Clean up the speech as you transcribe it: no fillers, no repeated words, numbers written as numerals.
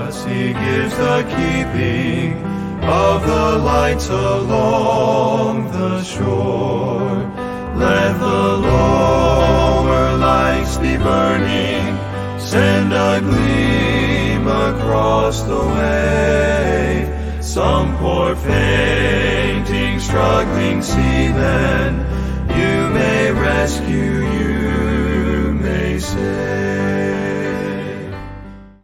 He gives the keeping of the lights along the shore. Let the lower lights be burning, send a gleam across the way. Some poor fainting, struggling seaman you may rescue